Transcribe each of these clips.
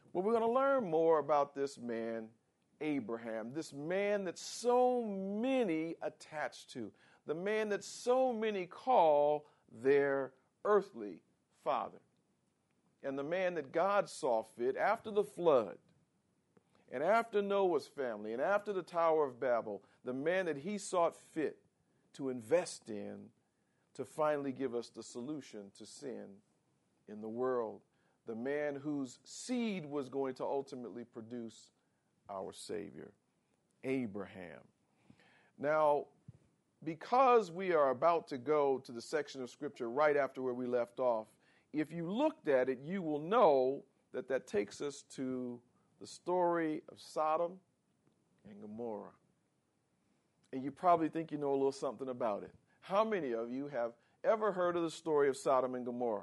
But we're going to learn more about this man, Abraham, this man that so many attach to, the man that so many call their earthly father, and the man that God saw fit after the flood and after Noah's family and after the Tower of Babel, the man that he sought fit to invest in to finally give us the solution to sin in the world, the man whose seed was going to ultimately produce our Savior, Abraham. Now, because we are about to go to the section of Scripture right after where we left off, if you looked at it, you will know that that takes us to the story of Sodom and Gomorrah. And you probably think you know a little something about it. How many of you have ever heard of the story of Sodom and Gomorrah?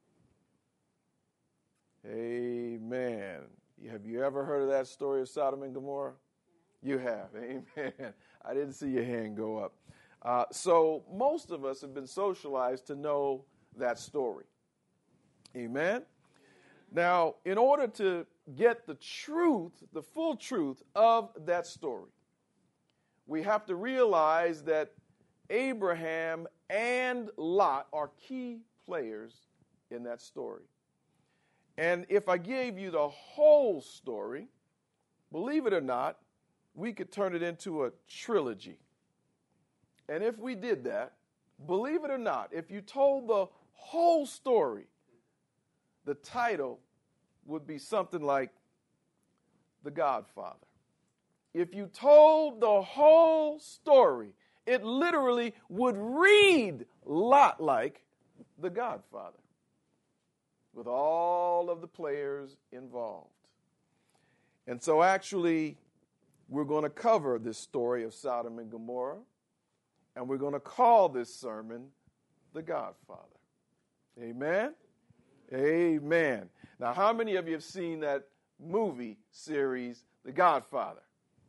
Amen. Have you ever heard of that story of Sodom and Gomorrah? You have. Amen. I didn't see your hand go up. So most of us have been socialized to know that story. Amen. Now, in order to get the truth, the full truth of that story, we have to realize that Abraham and Lot are key players in that story. And if I gave you the whole story, believe it or not, we could turn it into a trilogy. And if we did that, believe it or not, if you told the whole story, the title would be something like The Godfather. If you told the whole story, it literally would read a lot like The Godfather, with all of the players involved. And so actually, we're going to cover this story of Sodom and Gomorrah, and we're going to call this sermon The Godfather. Amen? Amen. Now, how many of you have seen that movie series, The Godfather?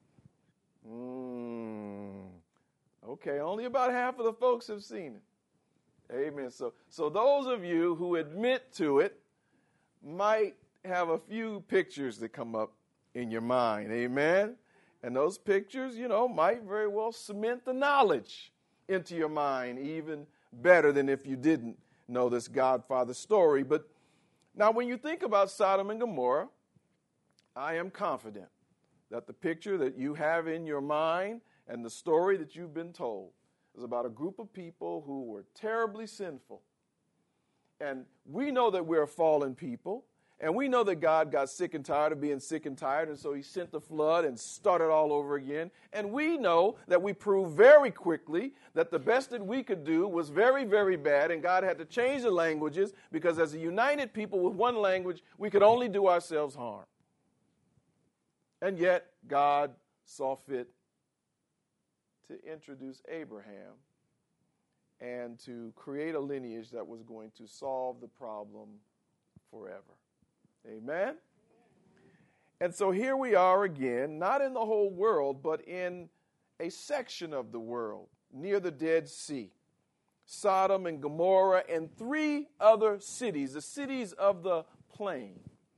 Okay, only about half of the folks have seen it. Amen. So those of you who admit to it might have a few pictures that come up in your mind. Amen. And those pictures, might very well cement the knowledge into your mind even better than if you didn't know this Godfather story. But now when you think about Sodom and Gomorrah, I am confident that the picture that you have in your mind and the story that you've been told is about a group of people who were terribly sinful. And we know that we're fallen people, and we know that God got sick and tired of being sick and tired, and so he sent the flood and started all over again. And we know that we proved very quickly that the best that we could do was very, very bad, and God had to change the languages because as a united people with one language, we could only do ourselves harm. And yet, God saw fit to introduce Abraham and to create a lineage that was going to solve the problem forever. Amen? And so here we are again, not in the whole world, but in a section of the world near the Dead Sea. Sodom and Gomorrah and 3 other cities, the cities of the plain,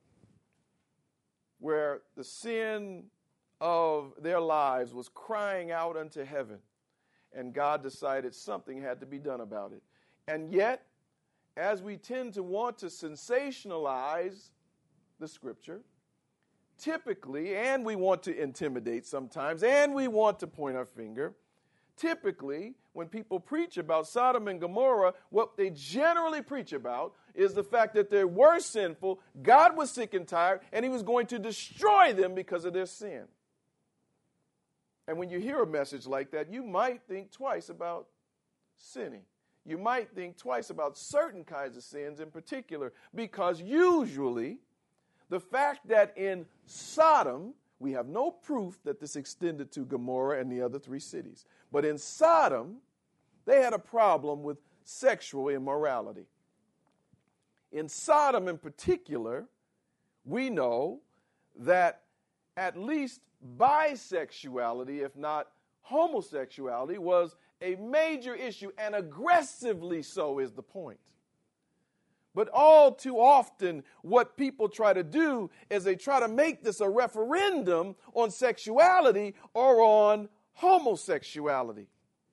where the sin of their lives was crying out unto heaven, and God decided something had to be done about it. And yet, as we tend to want to sensationalize the Scripture, typically, and we want to intimidate sometimes, and we want to point our finger, typically, when people preach about Sodom and Gomorrah, what they generally preach about is the fact that they were sinful, God was sick and tired, and he was going to destroy them because of their sin. And when you hear a message like that, you might think twice about sinning. You might think twice about certain kinds of sins in particular, because usually the fact that in Sodom, we have no proof that this extended to Gomorrah and the other 3 cities. But in Sodom, they had a problem with sexual immorality. In Sodom in particular, we know that at least bisexuality, if not homosexuality, was a major issue, and aggressively so is the point. But all too often, what people try to do is they try to make this a referendum on sexuality or on homosexuality.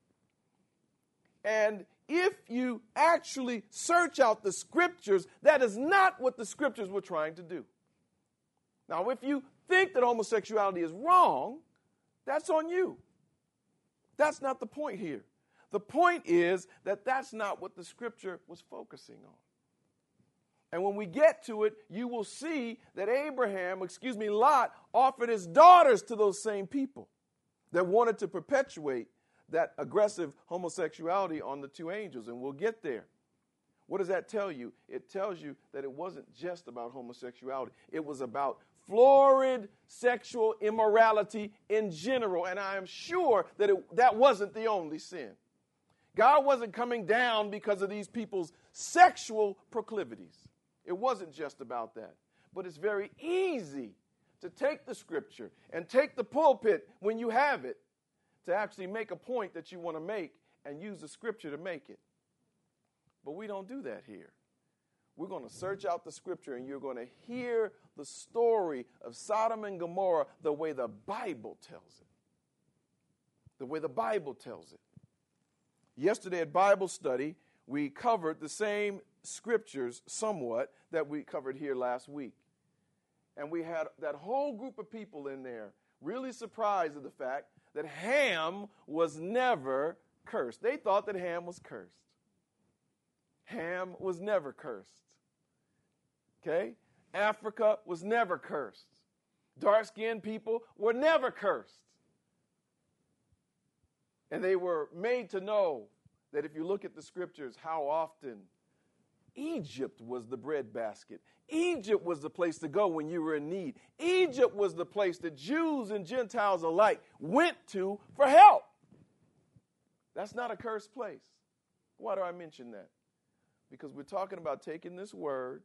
And if you actually search out the scriptures, that is not what the scriptures were trying to do. Now, if you think that homosexuality is wrong, that's on you. That's not the point here. The point is that that's not what the scripture was focusing on. And when we get to it, you will see that Lot offered his daughters to those same people that wanted to perpetuate that aggressive homosexuality on the two angels, and we'll get there. What does that tell you? It tells you that it wasn't just about homosexuality. It was about florid sexual immorality in general, and I am sure that that wasn't the only sin. God wasn't coming down because of these people's sexual proclivities. It wasn't just about that. But it's very easy to take the scripture and take the pulpit when you have it to actually make a point that you want to make and use the scripture to make it. But we don't do that here. We're going to search out the scripture and you're going to hear the story of Sodom and Gomorrah the way the Bible tells it. The way the Bible tells it. Yesterday at Bible study, we covered the same scriptures somewhat that we covered here last week. And we had that whole group of people in there really surprised at the fact that Ham was never cursed. They thought that Ham was cursed. Ham was never cursed. Okay? Africa was never cursed. Dark-skinned people were never cursed. And they were made to know that if you look at the scriptures, how often Egypt was the breadbasket. Egypt was the place to go when you were in need. Egypt was the place that Jews and Gentiles alike went to for help. That's not a cursed place. Why do I mention that? Because we're talking about taking this word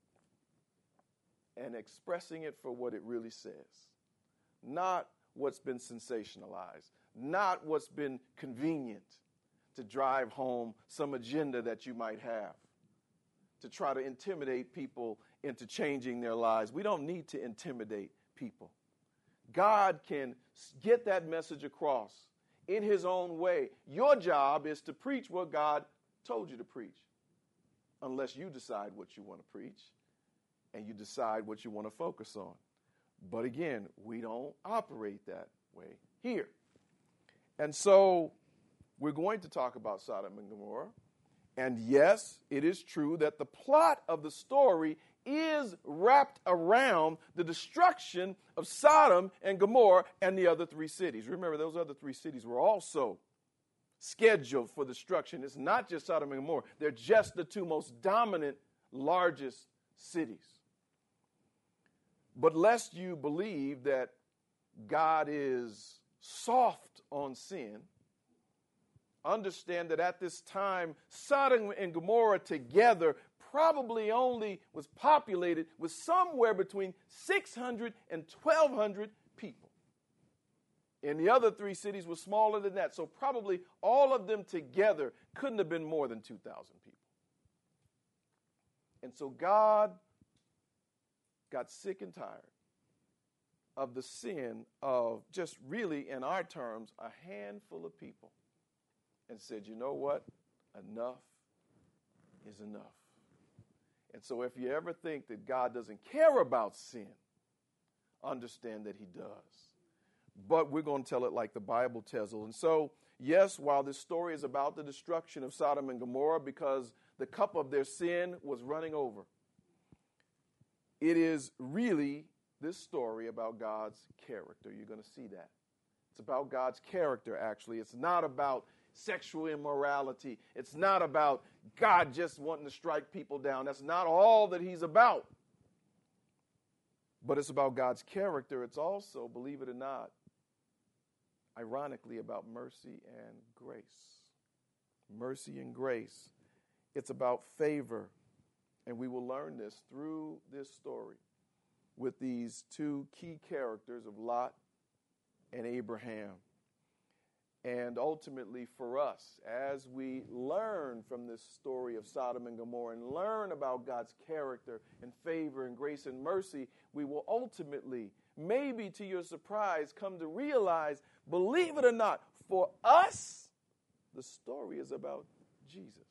and expressing it for what it really says. Not what's been sensationalized. Not what's been convenient to drive home some agenda that you might have, to try to intimidate people into changing their lives. We don't need to intimidate people. God can get that message across in his own way. Your job is to preach what God told you to preach, unless you decide what you want to preach and you decide what you want to focus on. But again, we don't operate that way here. And so we're going to talk about Sodom and Gomorrah. And yes, it is true that the plot of the story is wrapped around the destruction of Sodom and Gomorrah and the other three cities. Remember, those other three cities were also scheduled for destruction. It's not just Sodom and Gomorrah. They're just the two most dominant, largest cities. But lest you believe that God is soft on sin, understand that at this time, Sodom and Gomorrah together probably only was populated with somewhere between 600 and 1,200 people. And the other three cities were smaller than that, so probably all of them together couldn't have been more than 2,000 people. And so God got sick and tired of the sin of just really, in our terms, a handful of people, and said, you know what? Enough is enough. And so if you ever think that God doesn't care about sin, understand that he does. But we're going to tell it like the Bible tells it. And so, yes, while this story is about the destruction of Sodom and Gomorrah because the cup of their sin was running over, it is really this story about God's character. You're going to see that. It's about God's character, actually. It's not about sexual immorality. It's not about God just wanting to strike people down. That's not all that he's about. But it's about God's character. It's also, believe it or not, ironically, about mercy and grace. Mercy and grace. It's about favor. And we will learn this through this story with these two key characters of Lot and Abraham. And ultimately for us, as we learn from this story of Sodom and Gomorrah and learn about God's character and favor and grace and mercy, we will ultimately, maybe to your surprise, come to realize, believe it or not, for us, the story is about Jesus.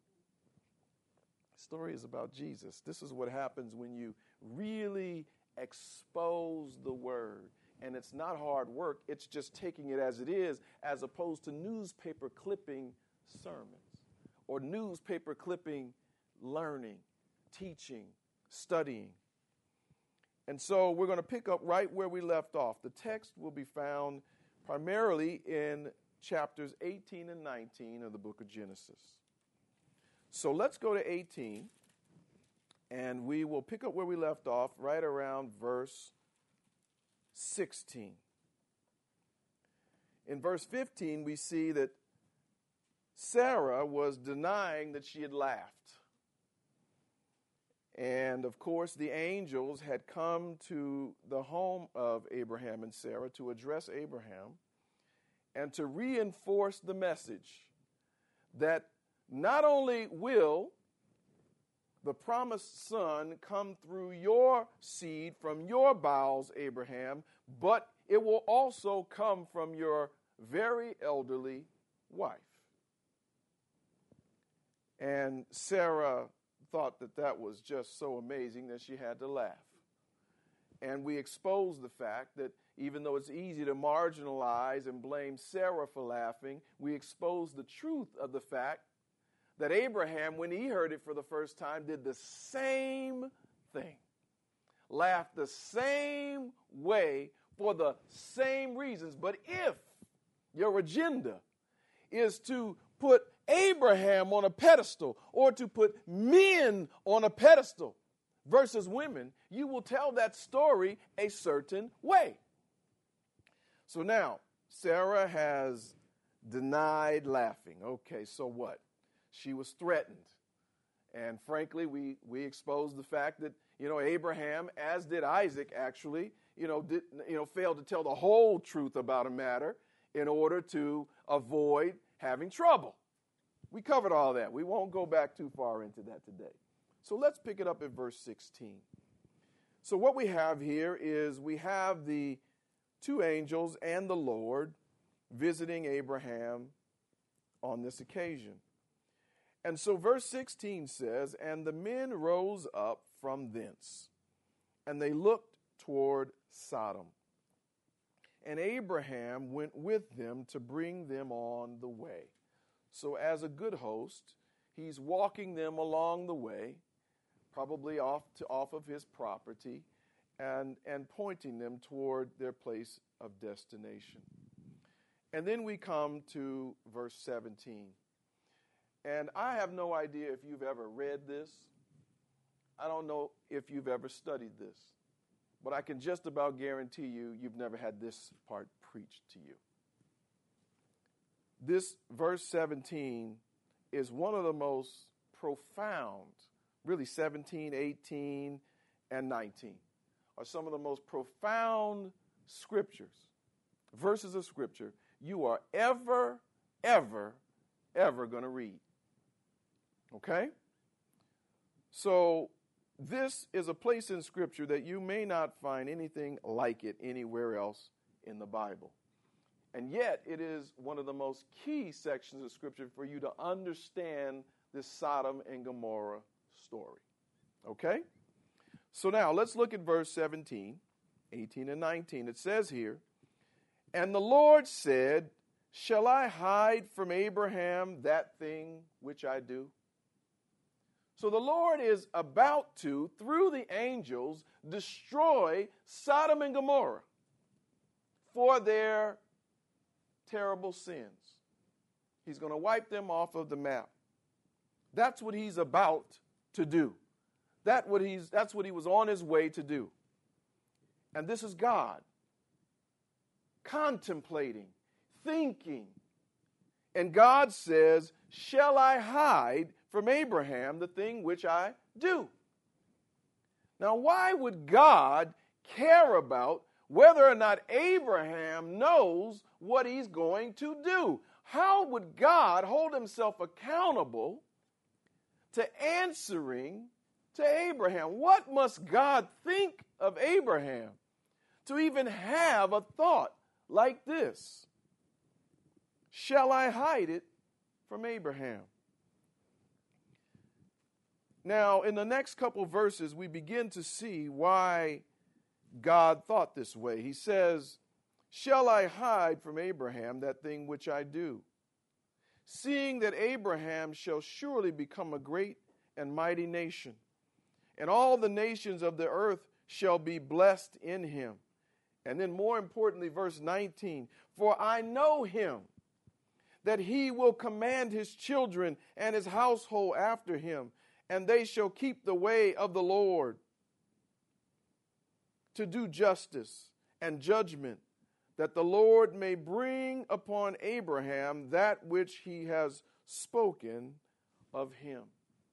The story is about Jesus. This is what happens when you really expose the word. And it's not hard work. It's just taking it as it is, as opposed to newspaper clipping sermons or newspaper clipping learning, teaching, studying. And so we're going to pick up right where we left off. The text will be found primarily in chapters 18 and 19 of the book of Genesis. So let's go to 18, and we will pick up where we left off right around verse 16. In verse 15, we see that Sarah was denying that she had laughed. And of course, the angels had come to the home of Abraham and Sarah to address Abraham and to reinforce the message that not only will the promised son come through your seed from your bowels, Abraham, but it will also come from your very elderly wife. And Sarah thought that that was just so amazing that she had to laugh. And we exposed the fact that even though it's easy to marginalize and blame Sarah for laughing, we exposed the truth of the fact that Abraham, when he heard it for the first time, did the same thing. Laughed the same way for the same reasons. But if your agenda is to put Abraham on a pedestal or to put men on a pedestal versus women, you will tell that story a certain way. So now, Sarah has denied laughing. Okay, so what? She was threatened. And frankly, we exposed the fact that, Abraham, as did Isaac actually, failed to tell the whole truth about a matter in order to avoid having trouble. We covered all that. We won't go back too far into that today. So let's pick it up at verse 16. So what we have here is we have the two angels and the Lord visiting Abraham on this occasion. And so verse 16 says, "And the men rose up from thence, and they looked toward Sodom. And Abraham went with them to bring them on the way." So as a good host, he's walking them along the way, probably off of his property, and pointing them toward their place of destination. And then we come to verse 17. And I have no idea if you've ever read this. I don't know if you've ever studied this. But I can just about guarantee you've never had this part preached to you. This verse 17 is one of the most profound, really 17, 18, and 19, are some of the most profound verses of Scripture you are ever going to read. Okay? So this is a place in Scripture that you may not find anything like it anywhere else in the Bible. And yet, it is one of the most key sections of Scripture for you to understand this Sodom and Gomorrah story. Okay? So now, let's look at verse 17, 18, and 19. It says here, "And the Lord said, Shall I hide from Abraham that thing which I do?" So the Lord is about to, through the angels, destroy Sodom and Gomorrah for their terrible sins. He's going to wipe them off of the map. That's what he's about to do. That's what he was on his way to do. And this is God contemplating, thinking. And God says, "Shall I hide from Abraham the thing which I do?" Now, why would God care about whether or not Abraham knows what he's going to do. How would God hold himself accountable to answering to Abraham? What must God think of Abraham to even have a thought like this? Shall I hide it from Abraham? Now, in the next couple verses, we begin to see why God thought this way. He says, shall I hide from Abraham that thing which I do? Seeing that Abraham shall surely become a great and mighty nation, and all the nations of the earth shall be blessed in him. And then more importantly, verse 19, for I know him, that he will command his children and his household after him, and they shall keep the way of the Lord, to do justice and judgment, that the Lord may bring upon Abraham that which he has spoken of him.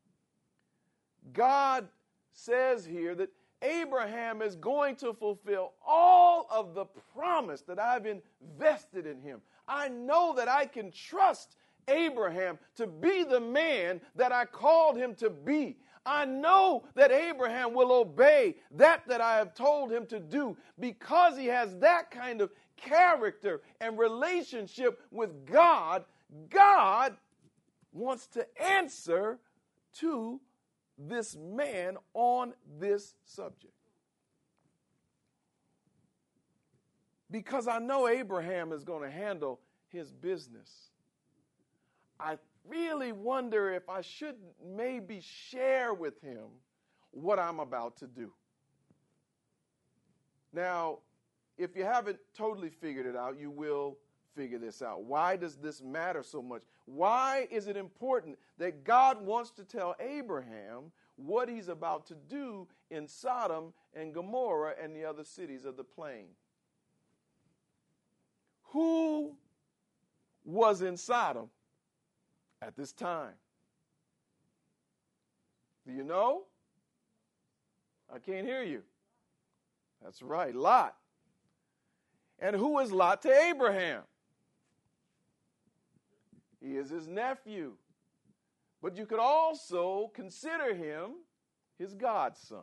God says here that Abraham is going to fulfill all of the promise that I've invested in him. I know that I can trust Abraham to be the man that I called him to be. I know that Abraham will obey that I have told him to do, because he has that kind of character and relationship with God. God wants to answer to this man on this subject. Because I know Abraham is going to handle his business, I really wonder if I should maybe share with him what I'm about to do. Now, if you haven't totally figured it out, you will figure this out. Why does this matter so much? Why is it important that God wants to tell Abraham what he's about to do in Sodom and Gomorrah and the other cities of the plain? Who was in Sodom at this time? Do you know? I can't hear you. That's right, Lot. And who is Lot to Abraham? He is his nephew. But you could also consider him his godson.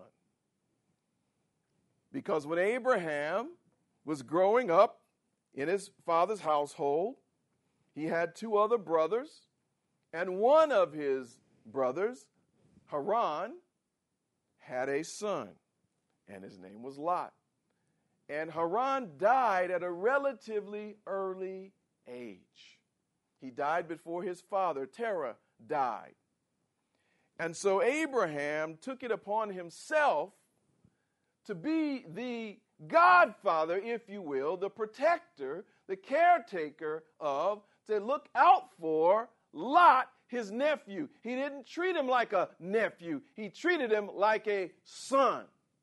Because when Abraham was growing up in his father's household, he had two other brothers, and one of his brothers, Haran, had a son, and his name was Lot. And Haran died at a relatively early age. He died before his father, Terah, died. And so Abraham took it upon himself to be the godfather, if you will, the protector, the caretaker of, to look out for Lot, his nephew. He didn't treat him like a nephew. He treated him like a son.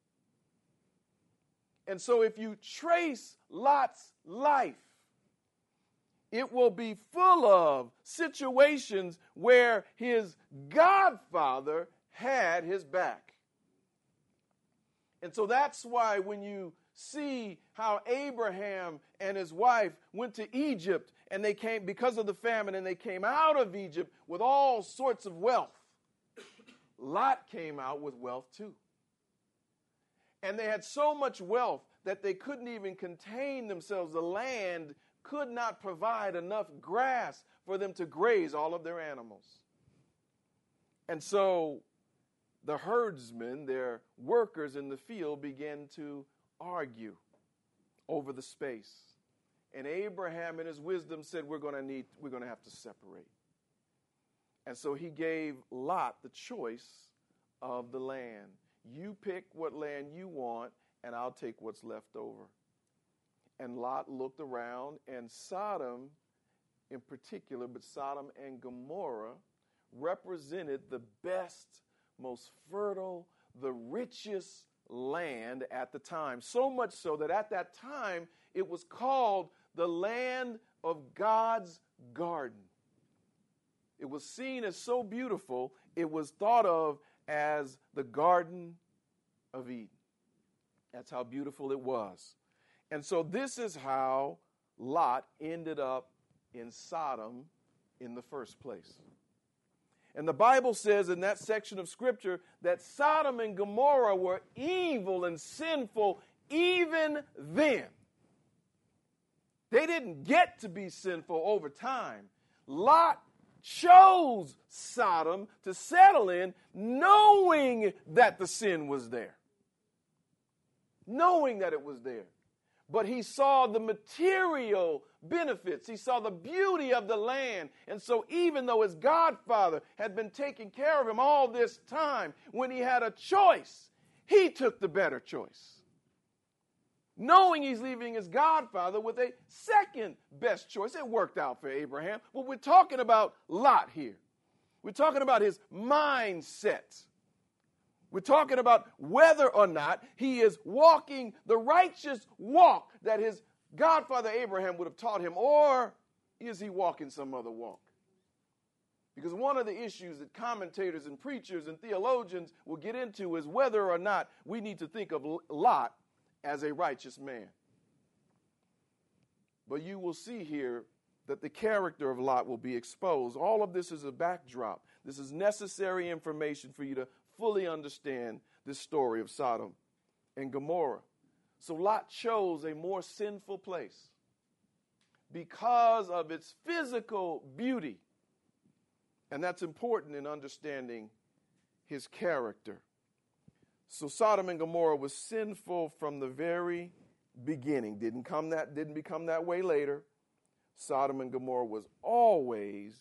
And so if you trace Lot's life, it will be full of situations where his godfather had his back. And so that's why when you see how Abraham and his wife went to Egypt, and they came because of the famine, and they came out of Egypt with all sorts of wealth, Lot came out with wealth too. And they had so much wealth that they couldn't even contain themselves. The land could not provide enough grass for them to graze all of their animals. And so the herdsmen, their workers in the field, began to argue over the space. And Abraham in his wisdom said, we're going to have to separate. And so he gave Lot the choice of the land. You pick what land you want, and I'll take what's left over. And Lot looked around, and Sodom in particular, but Sodom and Gomorrah represented the best, most fertile, the richest land at the time. So much so that at that time, it was called the land of God's garden. It was seen as so beautiful, it was thought of as the Garden of Eden. That's how beautiful it was. And so this is how Lot ended up in Sodom in the first place. And the Bible says in that section of Scripture that Sodom and Gomorrah were evil and sinful even then. They didn't get to be sinful over time. Lot chose Sodom to settle in, knowing that the sin was there. Knowing that it was there. But he saw the material benefits. He saw the beauty of the land. And so even though his godfather had been taking care of him all this time, when he had a choice, he took the better choice. Knowing he's leaving his godfather with a second best choice. It worked out for Abraham. But we're talking about Lot here. We're talking about his mindset. We're talking about whether or not he is walking the righteous walk that his godfather Abraham would have taught him, or is he walking some other walk? Because one of the issues that commentators and preachers and theologians will get into is whether or not we need to think of Lot as a righteous man. But you will see here that the character of Lot will be exposed. All of this is a backdrop. This is necessary information for you to fully understand this story of Sodom and Gomorrah. So Lot chose a more sinful place because of its physical beauty. And that's important in understanding his character. So Sodom and Gomorrah was sinful from the very beginning. Didn't become that way later. Sodom and Gomorrah was always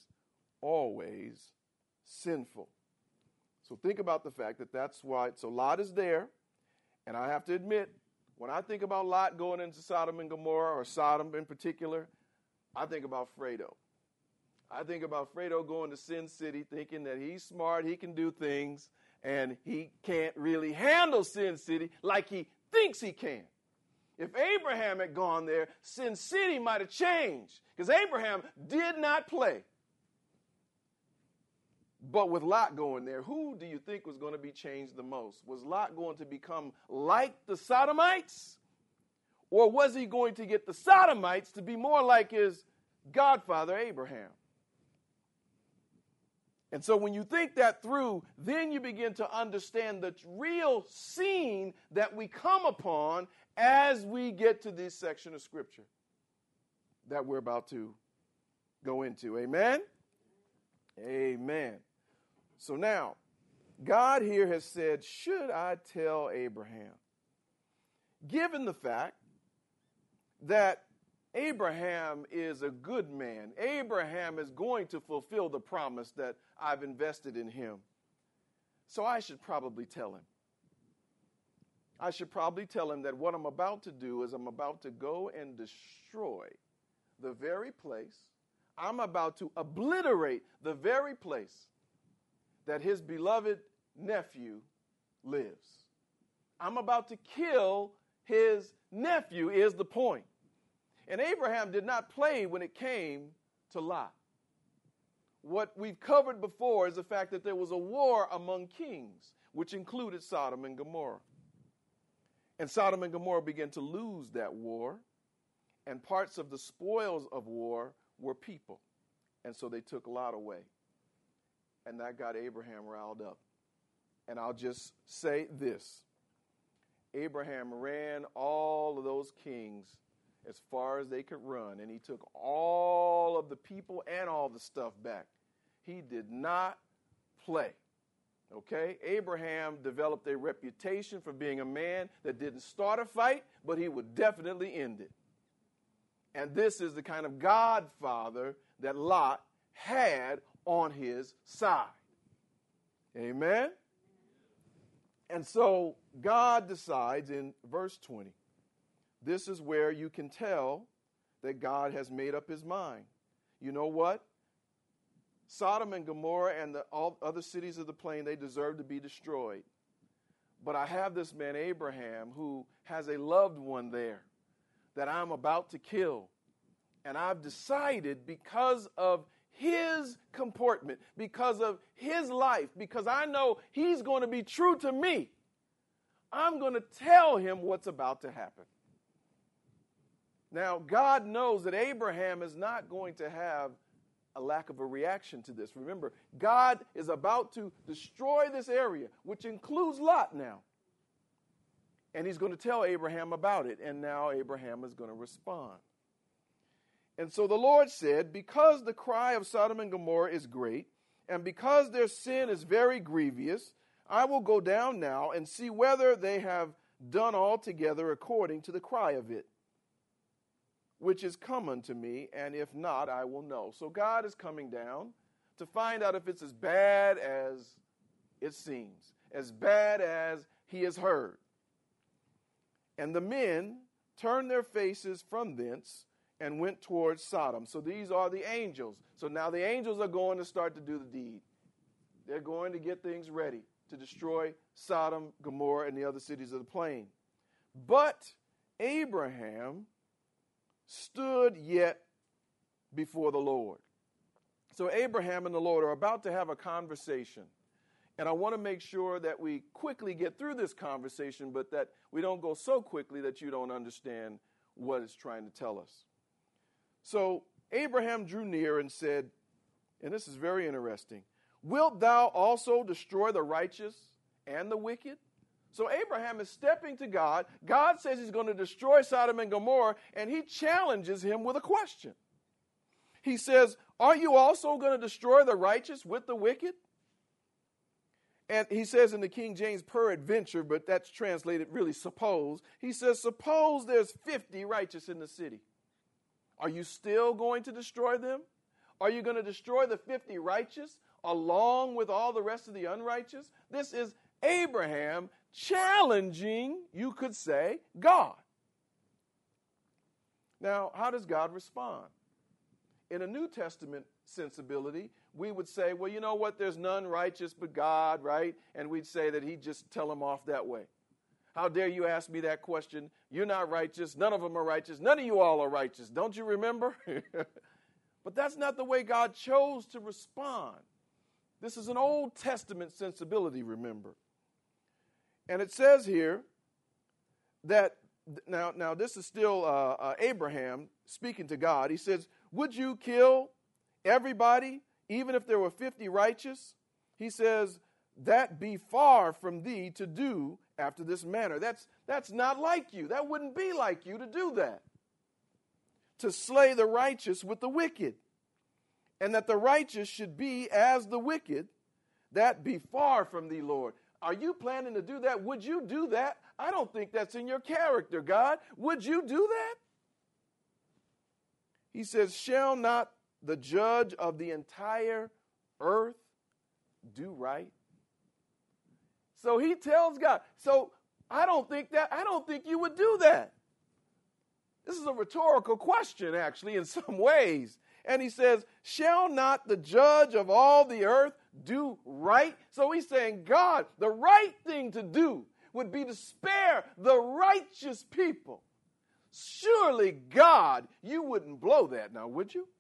sinful. So think about the fact that that's why. So Lot is there. And I have to admit, when I think about Lot going into Sodom and Gomorrah, or Sodom in particular, I think about Fredo. I think about Fredo going to Sin City thinking that he's smart, he can do things, and he can't really handle Sin City like he thinks he can. If Abraham had gone there, Sin City might have changed, because Abraham did not play. But with Lot going there, who do you think was going to be changed the most? Was Lot going to become like the Sodomites? Or was he going to get the Sodomites to be more like his godfather Abraham? And so when you think that through, then you begin to understand the real scene that we come upon as we get to this section of Scripture that we're about to go into. Amen? Amen. So now, God here has said, should I tell Abraham? Given the fact that Abraham is a good man, Abraham is going to fulfill the promise that I've invested in him. So I should probably tell him. I should probably tell him that what I'm about to do is I'm about to go and destroy the very place. I'm about to obliterate the very place that his beloved nephew lives. I'm about to kill his nephew is the point. And Abraham did not play when it came to Lot. What we've covered before is the fact that there was a war among kings, which included Sodom and Gomorrah. And Sodom and Gomorrah began to lose that war, and parts of the spoils of war were people. And so they took Lot away. And that got Abraham riled up. And I'll just say this. Abraham ran all of those kings as far as they could run, and he took all of the people and all the stuff back. He did not play. Okay? Abraham developed a reputation for being a man that didn't start a fight, but he would definitely end it. And this is the kind of godfather that Lot had on his side. Amen? And so God decides in verse 20, this is where you can tell that God has made up his mind. You know what? Sodom and Gomorrah and all other cities of the plain, they deserve to be destroyed. But I have this man Abraham who has a loved one there that I'm about to kill. And I've decided, because of his comportment, because of his life, because I know he's going to be true to me, I'm going to tell him what's about to happen. Now, God knows that Abraham is not going to have a lack of a reaction to this. Remember, God is about to destroy this area, which includes Lot now. And he's going to tell Abraham about it. And now Abraham is going to respond. And so the Lord said, because the cry of Sodom and Gomorrah is great, and because their sin is very grievous, I will go down now and see whether they have done altogether according to the cry of it, which is come unto me, and if not, I will know. So God is coming down to find out if it's as bad as it seems, as bad as he has heard. And the men turned their faces from thence and went towards Sodom. So these are the angels. So now the angels are going to start to do the deed. They're going to get things ready to destroy Sodom, Gomorrah, and the other cities of the plain. But Abraham stood yet before the Lord. So Abraham and the Lord are about to have a conversation. And I want to make sure that we quickly get through this conversation, but that we don't go so quickly that you don't understand what it's trying to tell us. So Abraham drew near and said, and this is very interesting, wilt thou also destroy the righteous and the wicked? So Abraham is stepping to God. God says he's going to destroy Sodom and Gomorrah, and he challenges him with a question. He says, are you also going to destroy the righteous with the wicked? And he says in the King James, peradventure, but that's translated really suppose. He says, suppose there's 50 righteous in the city. Are you still going to destroy them? Are you going to destroy the 50 righteous along with all the rest of the unrighteous? This is Abraham challenging, you could say, God. Now, how does God respond? In a New Testament sensibility, we would say, well, you know what? There's none righteous but God, right? And we'd say that he'd just tell them off that way. How dare you ask me that question? You're not righteous. None of them are righteous. None of you all are righteous. Don't you remember? But that's not the way God chose to respond. This is an Old Testament sensibility, remember. And it says here that, now this is still Abraham speaking to God. He says, would you kill everybody, even if there were 50 righteous? He says, that be far from thee to do after this manner. That's not like you. That wouldn't be like you to do that. To slay the righteous with the wicked. And that the righteous should be as the wicked, that be far from thee, Lord. Are you planning to do that? Would you do that? I don't think that's in your character, God. Would you do that? He says, shall not the judge of the entire earth do right? So he tells God, so I don't think you would do that. This is a rhetorical question, actually, in some ways. And he says, shall not the judge of all the earth do right? So he's saying, God, the right thing to do would be to spare the righteous people. Surely, God, you wouldn't blow that now, would you?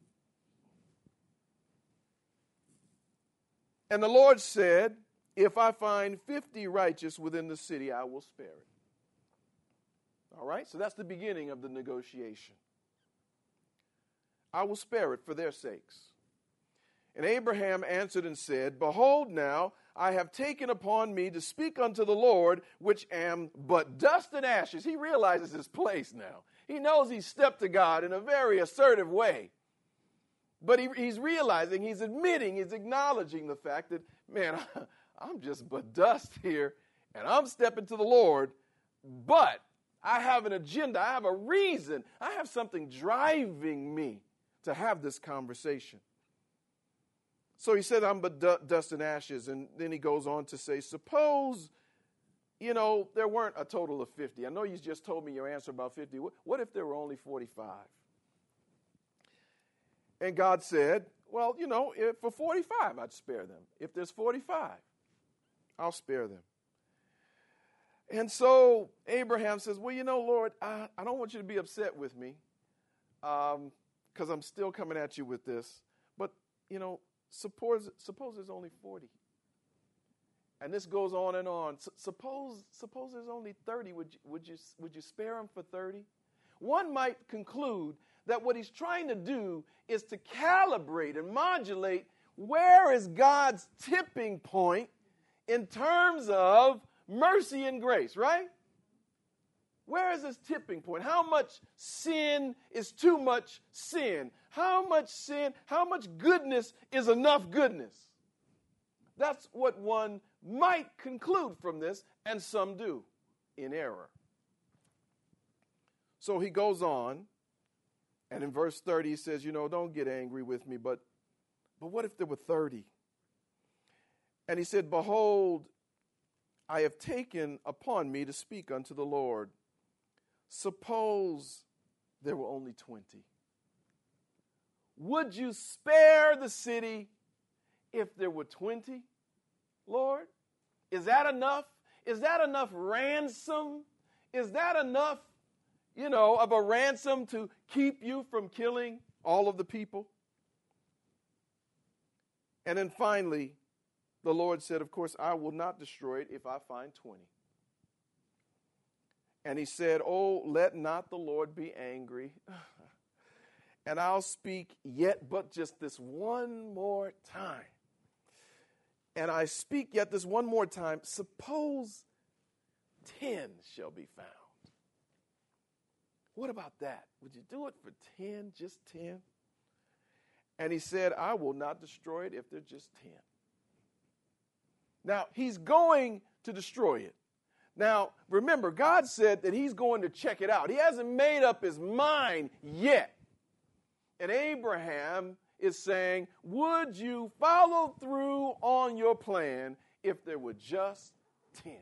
And the Lord said, if I find 50 righteous within the city, I will spare it. All right, so that's the beginning of the negotiation. I will spare it for their sakes. And Abraham answered and said, behold now, I have taken upon me to speak unto the Lord, which am but dust and ashes. He realizes his place now. He knows he's stepped to God in a very assertive way. But he's realizing, he's admitting, he's acknowledging the fact that, man, I'm just but dust here, and I'm stepping to the Lord, but I have an agenda, I have a reason, I have something driving me to have this conversation. So he said, I'm but dust and ashes. And then he goes on to say, suppose, there weren't a total of 50. I know you just told me your answer about 50. What if there were only 45? And God said, well, if for 45, I'd spare them. If there's 45, I'll spare them. And so Abraham says, well, Lord, I don't want you to be upset with me because I'm still coming at you with this. But, suppose there's only 40. And this goes on and on. Suppose there's only 30. Would you spare them for 30? one might conclude that what he's trying to do is to calibrate and modulate where is God's tipping point in terms of mercy and grace, right? Where is this tipping point? How much sin is too much sin? How much sin, how much goodness is enough goodness? That's what one might conclude from this, and some do in error. So he goes on, and in verse 30 he says, don't get angry with me, but what if there were 30? And he said, behold, I have taken upon me to speak unto the Lord. Suppose there were only 20. Would you spare the city if there were 20, Lord? Is that enough? Is that enough ransom? Is that enough, of a ransom to keep you from killing all of the people? And then finally, the Lord said, of course, I will not destroy it if I find 20. And he said, oh, let not the Lord be angry. And I'll speak yet but just this one more time. And I speak yet this one more time. Suppose 10 shall be found. What about that? Would you do it for 10, just 10? And he said, I will not destroy it if they're just 10. Now, he's going to destroy it. Now, remember, God said that he's going to check it out. He hasn't made up his mind yet. And Abraham is saying, would you follow through on your plan if there were just 10?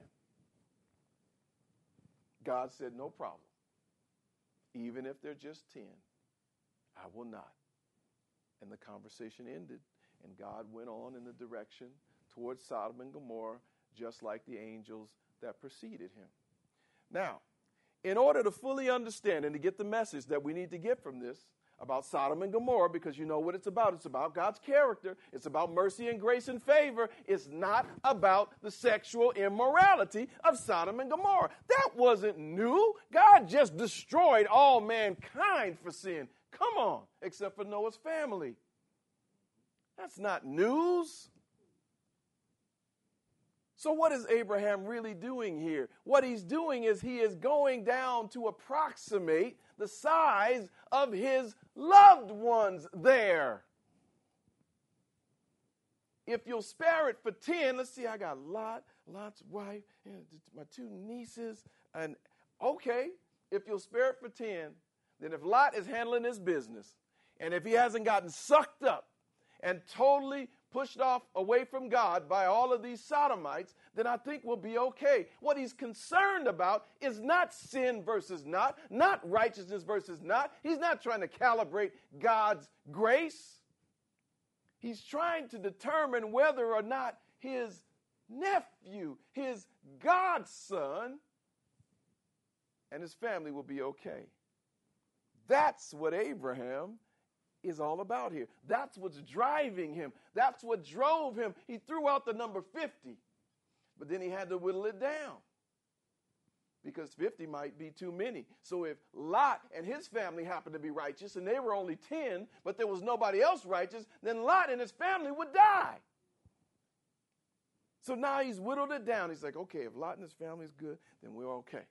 God said, no problem. Even if they're just 10, I will not. And the conversation ended, and God went on in the direction towards Sodom and Gomorrah, just like the angels that preceded him. Now, in order to fully understand and to get the message that we need to get from this about Sodom and Gomorrah, because you know what it's about God's character, it's about mercy and grace and favor, it's not about the sexual immorality of Sodom and Gomorrah. That wasn't new. God just destroyed all mankind for sin. Come on, except for Noah's family. That's not news. So what is Abraham really doing here? What he's doing is he is going down to approximate the size of his loved ones there. If you'll spare it for 10, let's see, I got Lot's wife, and my 2 nieces, and okay, if you'll spare it for 10, then if Lot is handling his business, and if he hasn't gotten sucked up and totally pushed off away from God by all of these sodomites, then I think we'll be okay. What he's concerned about is not sin versus not righteousness versus not. He's not trying to calibrate God's grace. He's trying to determine whether or not his nephew, his godson, and his family will be okay. That's what Abraham is all about here. That's what's driving him. That's what drove him. He threw out the number 50, but then he had to whittle it down because 50 might be too many. So if Lot and his family happened to be righteous and they were only 10, but there was nobody else righteous, then Lot and his family would die. So now he's whittled it down. He's like, okay, if Lot and his family is good, then we're okay.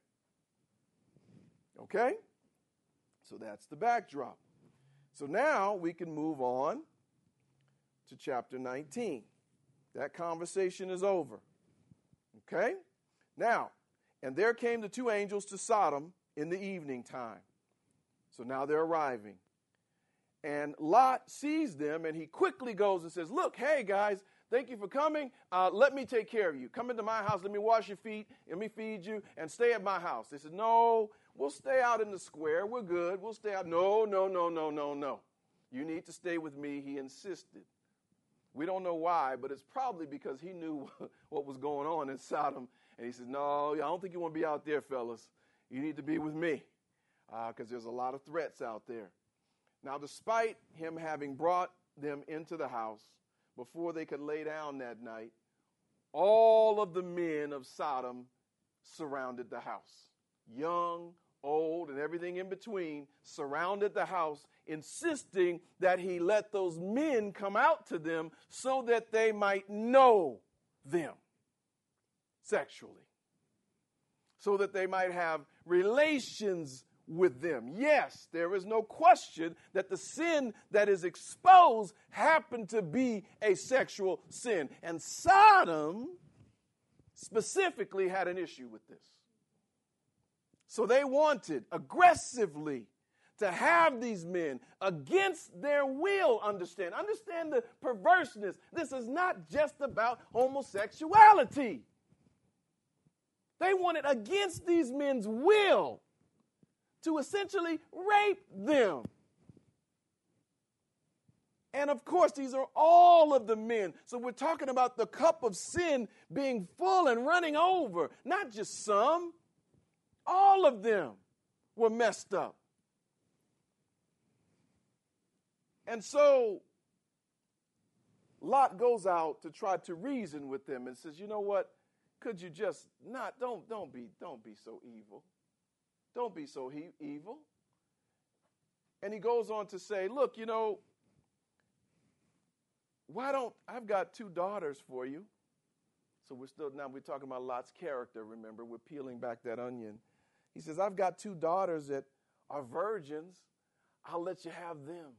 Okay? So that's the backdrop. So now we can move on to chapter 19. That conversation is over. Okay? Now, and there came the 2 angels to Sodom in the evening time. So now they're arriving. And Lot sees them, and he quickly goes and says, look, hey, guys, thank you for coming. Let me take care of you. Come into my house. Let me wash your feet. Let me feed you, and stay at my house. They said, no, we'll stay out in the square. We're good. We'll stay out. No. You need to stay with me, he insisted. We don't know why, but it's probably because he knew what was going on in Sodom. And he said, no, I don't think you want to be out there, fellas. You need to be with me because there's a lot of threats out there. Now, despite him having brought them into the house before they could lay down that night, all of the men of Sodom surrounded the house. Young, old, and everything in between, surrounded the house, insisting that he let those men come out to them so that they might know them sexually, so that they might have relations with them. Yes, there is no question that the sin that is exposed happened to be a sexual sin. And Sodom specifically had an issue with this. So they wanted aggressively to have these men against their will. Understand the perverseness. This is not just about homosexuality. They wanted against these men's will to essentially rape them. And of course, these are all of the men. So we're talking about the cup of sin being full and running over. Not just some. All of them were messed up. And so Lot goes out to try to reason with them and says, you know what? Could you just not, don't be so evil. Don't be so evil. And he goes on to say, look, I've got 2 daughters for you. So we're talking about Lot's character, remember, we're peeling back that onion. He says, I've got 2 daughters that are virgins. I'll let you have them.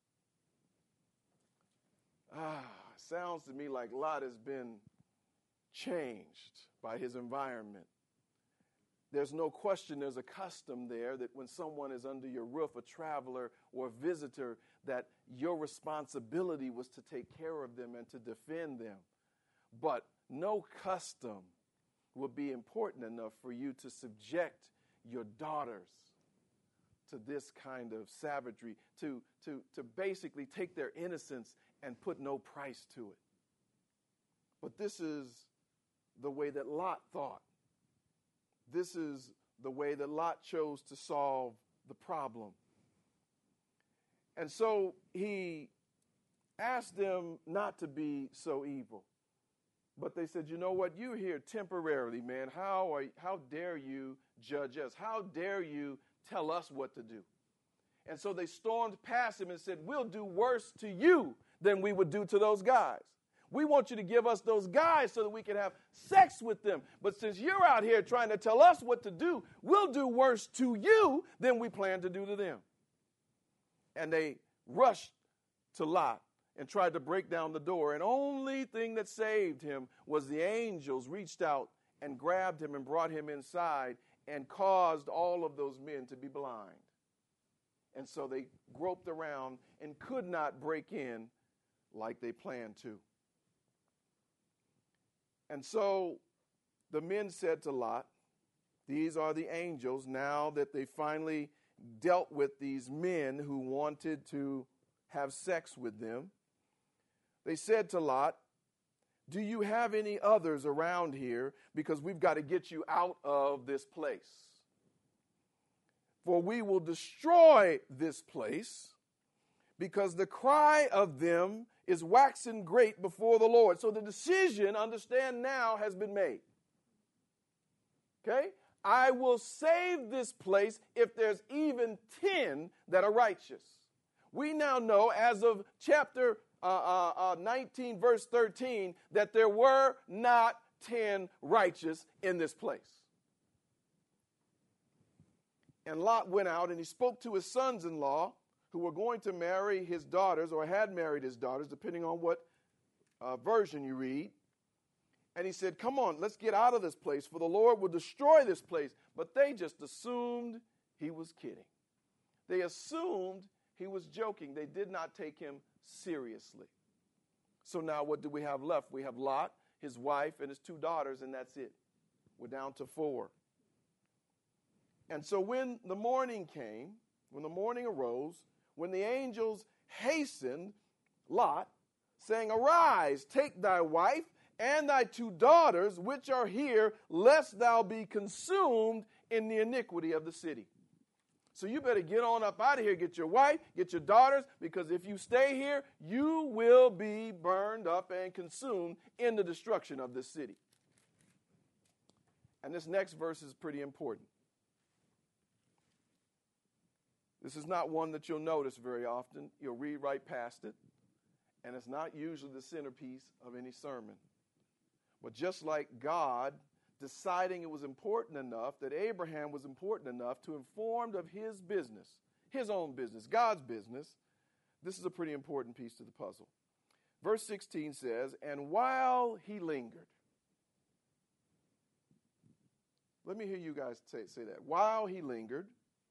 Sounds to me like Lot has been changed by his environment. There's no question there's a custom there that when someone is under your roof, a traveler or a visitor, that your responsibility was to take care of them and to defend them. But no custom would be important enough for you to subject your daughters to this kind of savagery, to basically take their innocence and put no price to it. But this is the way that Lot thought. This is the way that Lot chose to solve the problem. And so he asked them not to be so evil. But they said, you know what, you're here temporarily, man. How dare you judge us? How dare you tell us what to do? And so they stormed past him and said, we'll do worse to you than we would do to those guys. We want you to give us those guys so that we can have sex with them. But since you're out here trying to tell us what to do, we'll do worse to you than we plan to do to them. And they rushed to Lot and tried to break down the door. And only thing that saved him was the angels reached out and grabbed him and brought him inside and caused all of those men to be blind. And so they groped around and could not break in like they planned to. And so the men said to Lot, these are the angels, now that they finally dealt with these men who wanted to have sex with them. They said to Lot, do you have any others around here? Because we've got to get you out of this place. For we will destroy this place, because the cry of them is waxen great before the Lord. So the decision, understand now, has been made. Okay? I will save this place if there's even 10 that are righteous. We now know, as of chapter 19, verse 13, that there were not 10 righteous in this place. And Lot went out and he spoke to his sons-in-law, who were going to marry his daughters, or had married his daughters, depending on what version you read. And he said, come on, let's get out of this place, for the Lord will destroy this place. But they just assumed he was kidding. They assumed he was joking. They did not take him seriously. So now what do we have left? We have Lot, his wife, and his 2 daughters, and that's it. We're down to 4. And so when the morning came, when the morning arose, when the angels hastened Lot, saying, arise, take thy wife and thy 2 daughters, which are here, lest thou be consumed in the iniquity of the city. So you better get on up out of here, get your wife, get your daughters, because if you stay here, you will be burned up and consumed in the destruction of this city. And this next verse is pretty important. This is not one that you'll notice very often. You'll read right past it, and it's not usually the centerpiece of any sermon. But just like God deciding it was important enough, that Abraham was important enough to informed of his business, his own business, God's business, this is a pretty important piece to the puzzle. Verse 16 says, and while he lingered. Let me hear you guys say that. While he lingered.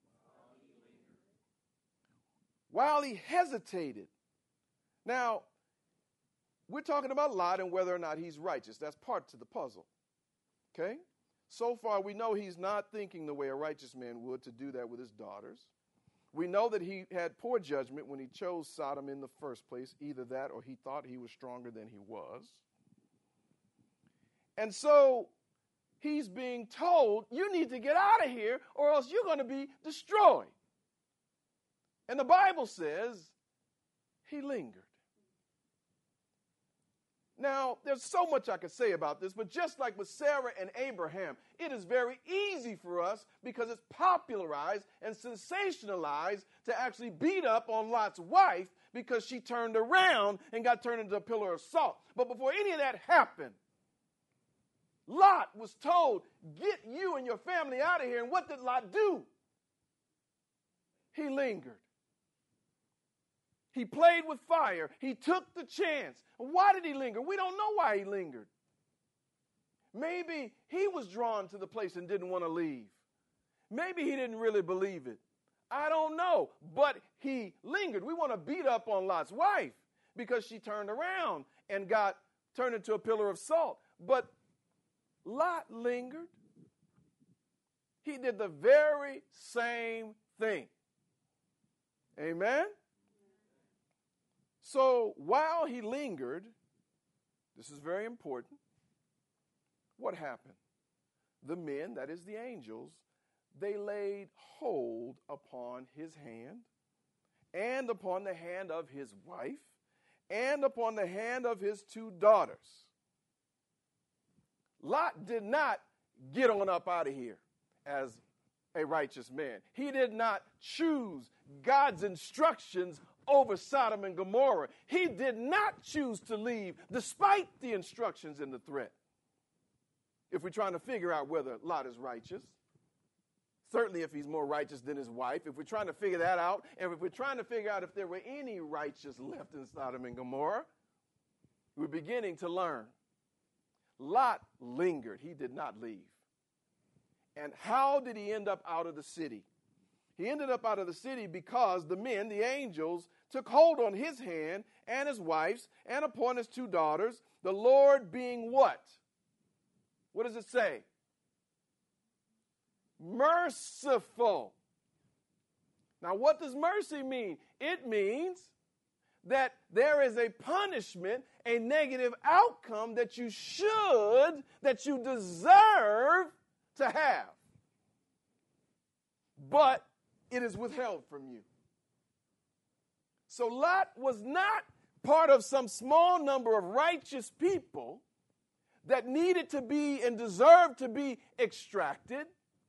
While he hesitated. Now, we're talking about Lot and whether or not he's righteous. That's part to the puzzle. Okay? So far, we know he's not thinking the way a righteous man would to do that with his daughters. We know that he had poor judgment when he chose Sodom in the first place. Either that or he thought he was stronger than he was. And so he's being told, you need to get out of here or else you're going to be destroyed. And the Bible says he lingered. Now, there's so much I could say about this, but just like with Sarah and Abraham, it is very easy for us because it's popularized and sensationalized to actually beat up on Lot's wife because she turned around and got turned into a pillar of salt. But before any of that happened, Lot was told, get you and your family out of here. And what did Lot do? He lingered. He played with fire. He took the chance. Why did he linger? We don't know why he lingered. Maybe he was drawn to the place and didn't want to leave. Maybe he didn't really believe it. I don't know. But he lingered. We want to beat up on Lot's wife because she turned around and got turned into a pillar of salt. But Lot lingered. He did the very same thing. Amen? So while he lingered, this is very important, what happened? The men, that is the angels, they laid hold upon his hand and upon the hand of his wife and upon the hand of his two daughters. Lot did not get on up out of here as a righteous man. He did not choose God's instructions over Sodom and Gomorrah. He did not choose to leave despite the instructions and the threat. If we're trying to figure out whether Lot is righteous, certainly if he's more righteous than his wife, if we're trying to figure that out, and if we're trying to figure out if there were any righteous left in Sodom and Gomorrah, we're beginning to learn. Lot lingered. He did not leave. And how did he end up out of the city? He ended up out of the city because the men, the angels, took hold on his hand and his wife's and upon his two daughters, the Lord being what? What does it say? Merciful. Now, what does mercy mean? It means that there is a punishment, a negative outcome that you deserve to have. But it is withheld from you. So Lot was not part of some small number of righteous people that needed to be and deserved to be extracted.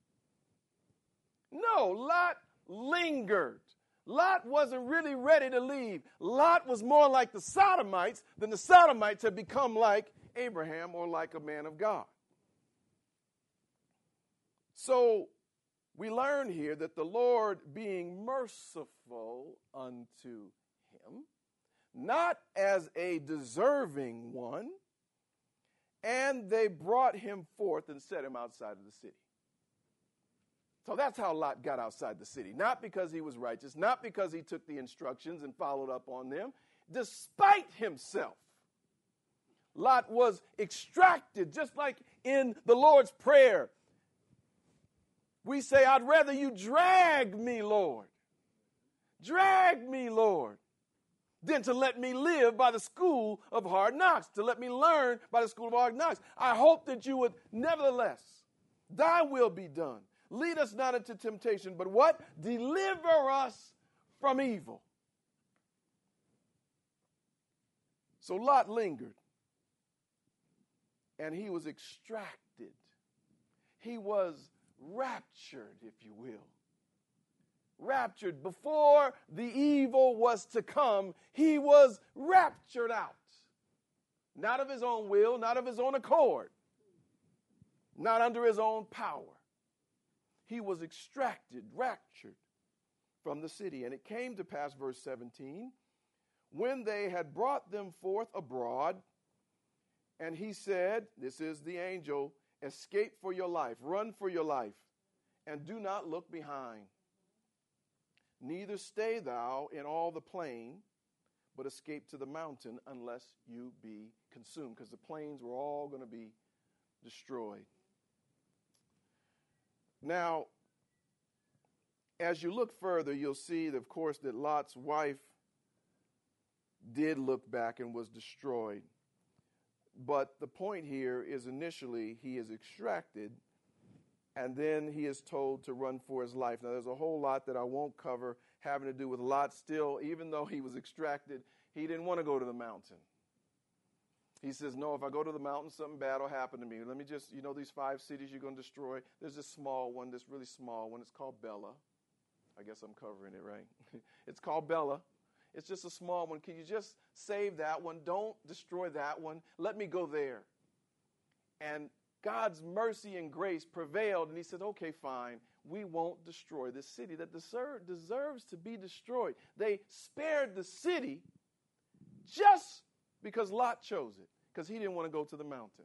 No, Lot lingered. Lot wasn't really ready to leave. Lot was more like the Sodomites than the Sodomites had become like Abraham or like a man of God. So we learn here that the Lord being merciful unto him, not as a deserving one, and they brought him forth and set him outside of the city. So that's how Lot got outside the city. Not because he was righteous, not because he took the instructions and followed up on them. Despite himself, Lot was extracted, just like in the Lord's Prayer. We say, I'd rather you drag me, Lord. Drag me, Lord, than to let me live by the school of hard knocks, to let me learn by the school of hard knocks. I hope that you would, nevertheless, thy will be done. Lead us not into temptation, but what? Deliver us from evil. So Lot lingered, and he was extracted. He was raptured, if you will, raptured. Before the evil was to come, he was raptured out. Not of his own will, not of his own accord, not under his own power. He was extracted, raptured from the city. And it came to pass, verse 17, when they had brought them forth abroad, and he said, this is the angel, escape for your life, run for your life, and do not look behind. Neither stay thou in all the plain, but escape to the mountain unless you be consumed, because the plains were all going to be destroyed. Now, as you look further, you'll see, of course, that Lot's wife did look back and was destroyed. But the point here is initially he is extracted, and then he is told to run for his life. Now, there's a whole lot that I won't cover having to do with Lot still. Even though he was extracted, he didn't want to go to the mountain. He says, no, if I go to the mountain, something bad will happen to me. Let me just, these 5 cities you're going to destroy. There's this small one, this really small one. It's called Bela. I guess I'm covering it, right? It's called Bela. It's just a small one. Can you just save that one? Don't destroy that one. Let me go there. And God's mercy and grace prevailed, and he said, okay, fine. We won't destroy this city that deserves to be destroyed. They spared the city just because Lot chose it, because he didn't want to go to the mountain.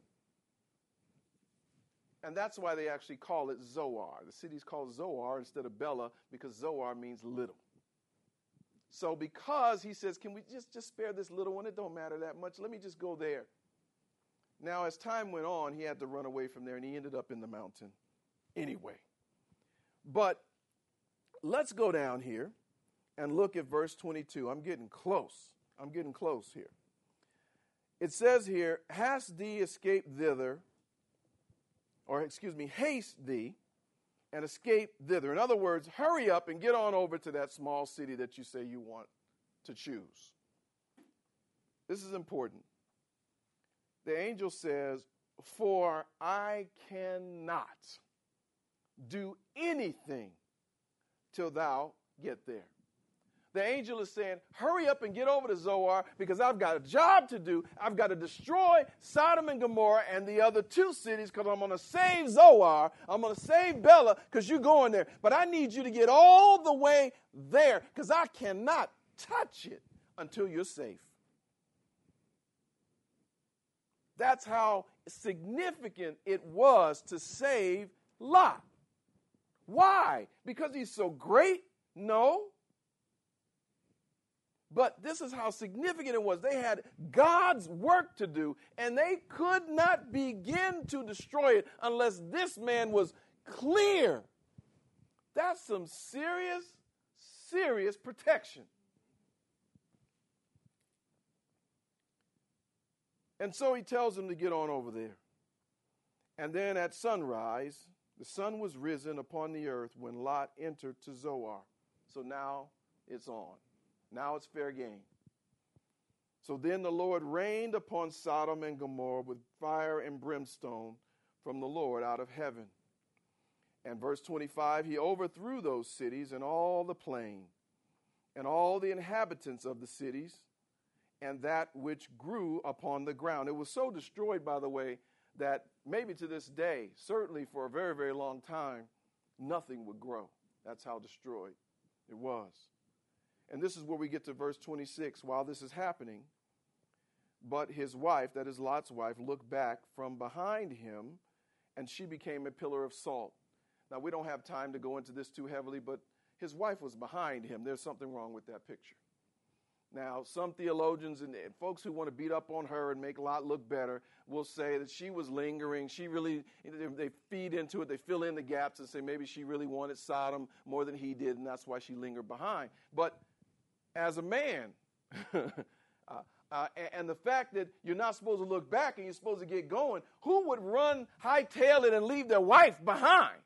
And that's why they actually call it Zoar. The city's called Zoar instead of Bela, because Zoar means little. So because he says, can we just spare this little one? It don't matter that much. Let me just go there. Now, as time went on, he had to run away from there, and he ended up in the mountain anyway. But let's go down here and look at verse 22. I'm getting close. Here. It says here, hast thee escaped thither, haste thee, and escape thither. In other words, hurry up and get on over to that small city that you say you want to choose. This is important. The angel says, for I cannot do anything till thou get there. The angel is saying, hurry up and get over to Zoar, because I've got a job to do. I've got to destroy Sodom and Gomorrah and the other 2 cities, because I'm going to save Zoar. I'm going to save Bela, because you're going there. But I need you to get all the way there, because I cannot touch it until you're safe. That's how significant it was to save Lot. Why? Because he's so great? No. But this is how significant it was. They had God's work to do, and they could not begin to destroy it unless this man was clear. That's some serious, serious protection. And so he tells them to get on over there. And then at sunrise, the sun was risen upon the earth when Lot entered to Zoar. So now it's on. Now it's fair game. So then the Lord rained upon Sodom and Gomorrah with fire and brimstone from the Lord out of heaven. And verse 25, he overthrew those cities and all the plain, and all the inhabitants of the cities, and that which grew upon the ground. It was so destroyed, by the way, that maybe to this day, certainly for a very, very long time, nothing would grow. That's how destroyed it was. And this is where we get to verse 26. While this is happening, but his wife, that is Lot's wife, looked back from behind him, and she became a pillar of salt. Now, we don't have time to go into this too heavily, but his wife was behind him. There's something wrong with that picture. Now, some theologians and folks who want to beat up on her and make Lot look better will say that she was lingering. She really, they feed into it. They fill in the gaps and say maybe she really wanted Sodom more than he did, and that's why she lingered behind. But as a man, and the fact that you're not supposed to look back and you're supposed to get going, who would run, hightail it, and leave their wife behind?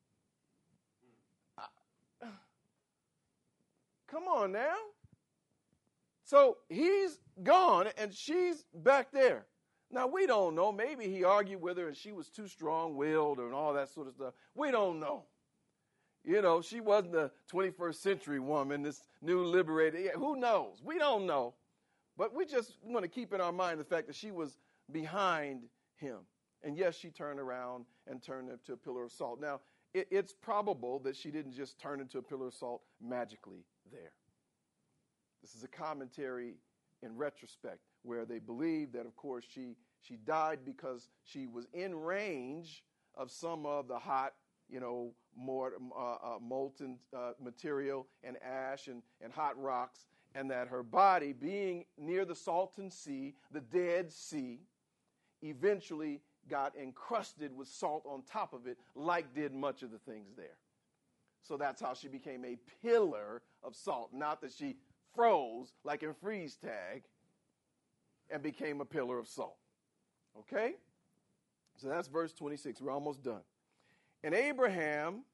Come on now. So he's gone and she's back there. Now, we don't know. Maybe he argued with her and she was too strong-willed and all that sort of stuff. We don't know. You know, she wasn't a 21st century woman, this new liberated. Yeah, who knows? We don't know. But we just want to keep in our mind the fact that she was behind him. And yes, she turned around and turned into a pillar of salt. Now, it's probable that she didn't just turn into a pillar of salt magically there. This is a commentary in retrospect where they believe that, of course, she died because she was in range of some of the hot, more molten material and ash and hot rocks, and that her body, being near the Salton Sea, the Dead Sea, eventually got encrusted with salt on top of it, like did much of the things there. So that's how she became a pillar of salt. Not that she froze like in freeze tag and became a pillar of salt. Okay? So that's verse 26. We're almost done. And Abraham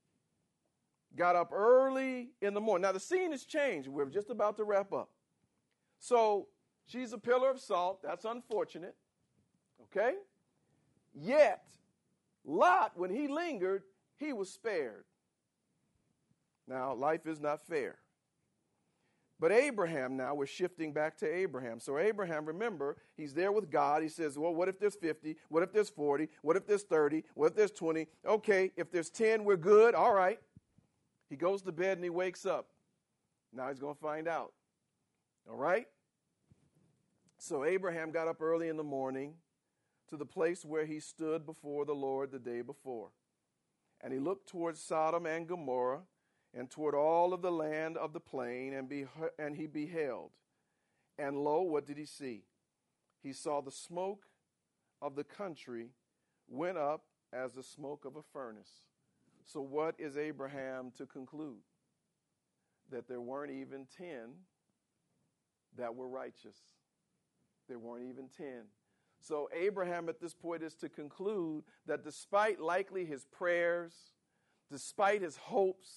got up early in the morning. Now the scene has changed. We're just about to wrap up. So she's a pillar of salt. That's unfortunate. Okay? Yet, Lot, when he lingered, he was spared. Now, life is not fair. But Abraham now, we're shifting back to Abraham. So Abraham, remember, he's there with God. He says, well, what if there's 50? What if there's 40? What if there's 30? What if there's 20? Okay, if there's 10, we're good. All right. He goes to bed and he wakes up. Now he's going to find out. All right? So Abraham got up early in the morning to the place where he stood before the Lord the day before. And he looked towards Sodom and Gomorrah and toward all of the land of the plain, and he beheld. And lo, what did he see? He saw the smoke of the country went up as the smoke of a furnace. So what is Abraham to conclude? That there weren't even 10 that were righteous. There weren't even 10. So Abraham at this point is to conclude that despite likely his prayers, despite his hopes,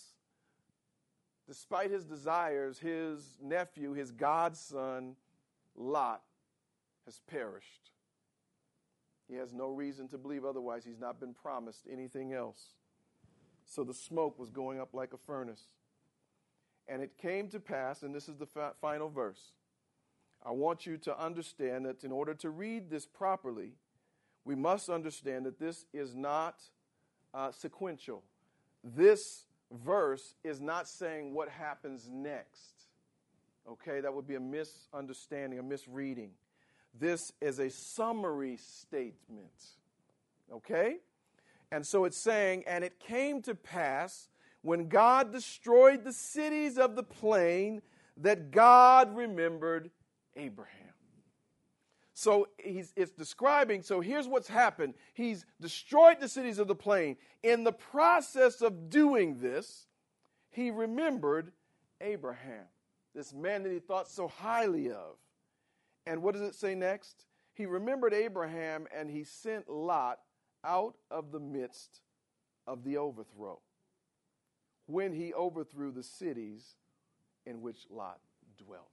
despite his desires, his nephew, his godson, Lot, has perished. He has no reason to believe otherwise. He's not been promised anything else. So the smoke was going up like a furnace. And it came to pass, and this is the final verse. I want you to understand that in order to read this properly, we must understand that this is not sequential. This verse is not saying what happens next. Okay, that would be a misunderstanding, a misreading. This is a summary statement. Okay? And so it's saying, and it came to pass when God destroyed the cities of the plain that God remembered Abraham. So it's describing, so here's what's happened. He's destroyed the cities of the plain. In the process of doing this, he remembered Abraham, this man that he thought so highly of. And what does it say next? He remembered Abraham, and he sent Lot out of the midst of the overthrow, when he overthrew the cities in which Lot dwelt.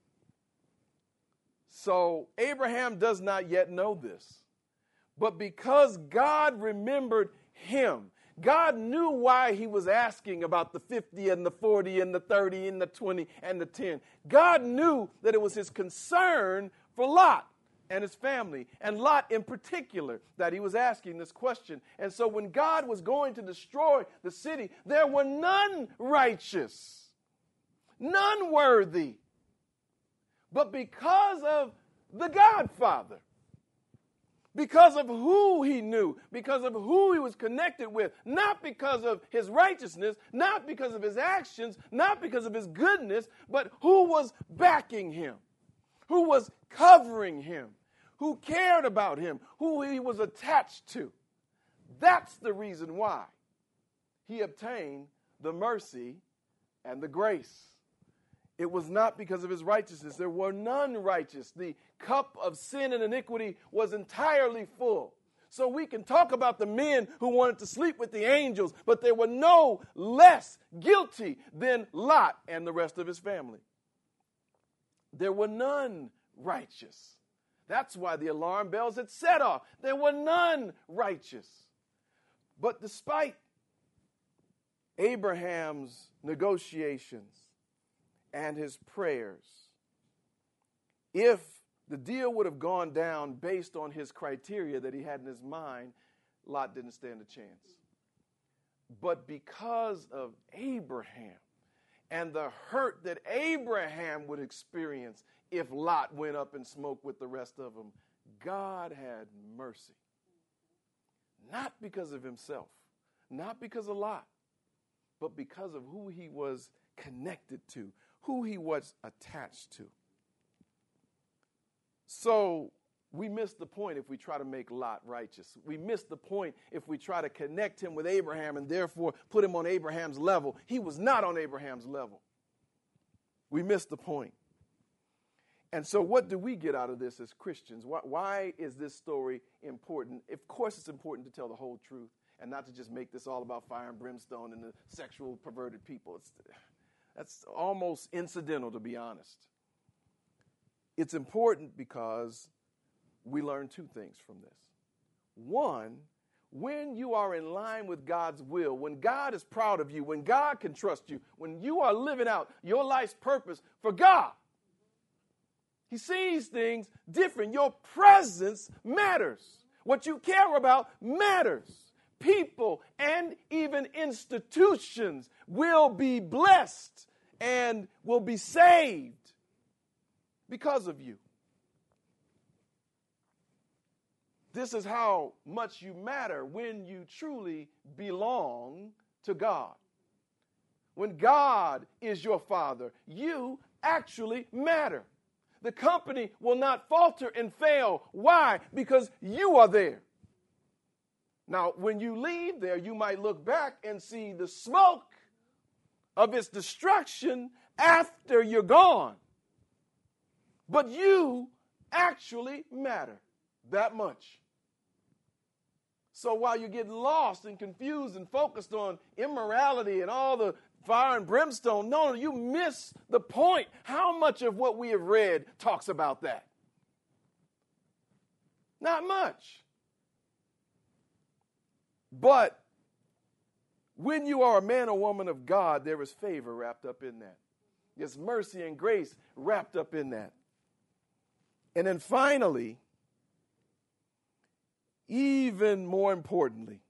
So Abraham does not yet know this. But because God remembered him, God knew why he was asking about the 50 and the 40 and the 30 and the 20 and the 10. God knew that it was his concern for Lot and his family, and Lot in particular, that he was asking this question. And so when God was going to destroy the city, there were none righteous, none worthy. But because of the Godfather, because of who he knew, because of who he was connected with, not because of his righteousness, not because of his actions, not because of his goodness, but who was backing him, who was covering him, who cared about him, who he was attached to. That's the reason why he obtained the mercy and the grace. It was not because of his righteousness. There were none righteous. The cup of sin and iniquity was entirely full. So we can talk about the men who wanted to sleep with the angels, but they were no less guilty than Lot and the rest of his family. There were none righteous. That's why the alarm bells had set off. There were none righteous. But despite Abraham's negotiations and his prayers, if the deal would have gone down based on his criteria that he had in his mind, Lot didn't stand a chance. But because of Abraham and the hurt that Abraham would experience if Lot went up and smoked with the rest of them, God had mercy. Not because of himself, not because of Lot, but because of who he was connected to, who he was attached to. So we miss the point if we try to make Lot righteous. We miss the point if we try to connect him with Abraham and therefore put him on Abraham's level. He was not on Abraham's level. We miss the point. And so what do we get out of this as Christians? Why is this story important? Of course it's important to tell the whole truth and not to just make this all about fire and brimstone and the sexual perverted people. That's almost incidental, to be honest. It's important because we learn two things from this. One, when you are in line with God's will, when God is proud of you, when God can trust you, when you are living out your life's purpose for God, he sees things different. Your presence matters. What you care about matters. People and even institutions will be blessed and will be saved because of you. This is how much you matter when you truly belong to God. When God is your Father, you actually matter. The company will not falter and fail. Why? Because you are there. Now, when you leave there, you might look back and see the smoke of its destruction after you're gone. But you actually matter that much. So while you get lost and confused and focused on immorality and all the fire and brimstone, no, you miss the point. How much of what we have read talks about that? Not much. But when you are a man or woman of God, there is favor wrapped up in that. There's mercy and grace wrapped up in that. And then finally, even more importantly,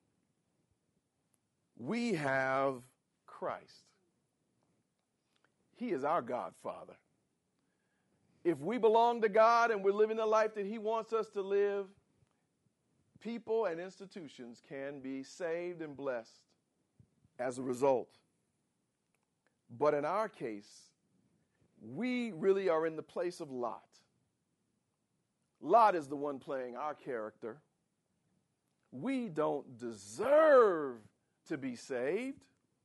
we have Christ. He is our Godfather. If we belong to God and we're living the life that he wants us to live, people and institutions can be saved and blessed as a result. But in our case, we really are in the place of Lot. Lot is the one playing our character. We don't deserve to be saved.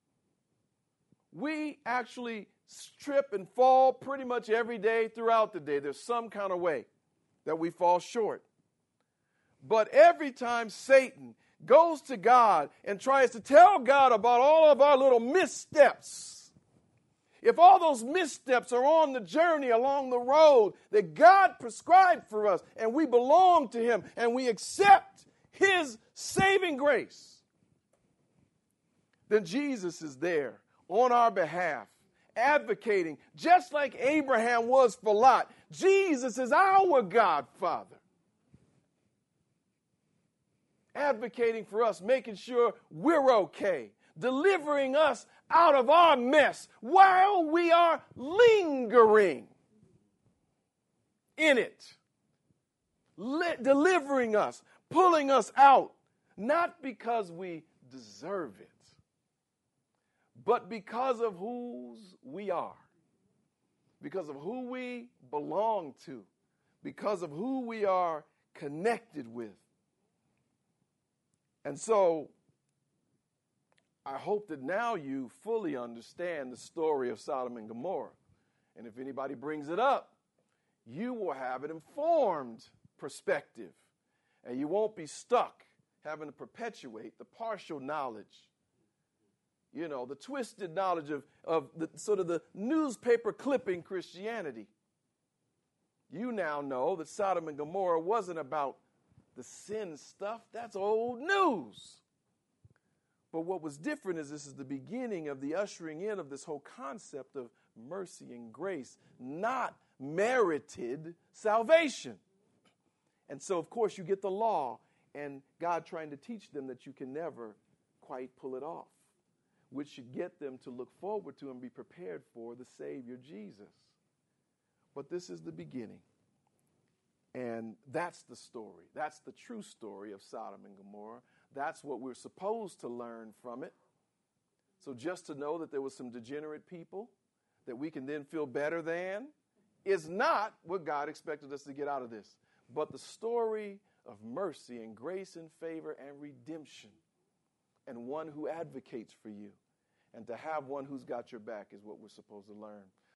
We actually trip and fall pretty much every day throughout the day. There's some kind of way that we fall short. But every time Satan goes to God and tries to tell God about all of our little missteps, if all those missteps are on the journey along the road that God prescribed for us and we belong to him and we accept his saving grace, then Jesus is there on our behalf, advocating, just like Abraham was for Lot. Jesus is our Godfather, advocating for us, making sure we're okay, delivering us out of our mess while we are lingering in it, delivering us, pulling us out, not because we deserve it, but because of whose we are, because of who we belong to, because of who we are connected with. And so I hope that now you fully understand the story of Sodom and Gomorrah. And if anybody brings it up, you will have an informed perspective. And you won't be stuck having to perpetuate the partial knowledge. You know, the twisted knowledge of the sort of the newspaper clipping Christianity. You now know that Sodom and Gomorrah wasn't about the sin stuff. That's old news. But what was different is this is the beginning of the ushering in of this whole concept of mercy and grace, not merited salvation. And so, of course, you get the law and God trying to teach them that you can never quite pull it off, which should get them to look forward to and be prepared for the Savior, Jesus. But this is the beginning. And that's the story. That's the true story of Sodom and Gomorrah. That's what we're supposed to learn from it. So just to know that there was some degenerate people that we can then feel better than is not what God expected us to get out of this. But the story of mercy and grace and favor and redemption, and one who advocates for you. And to have one who's got your back is what we're supposed to learn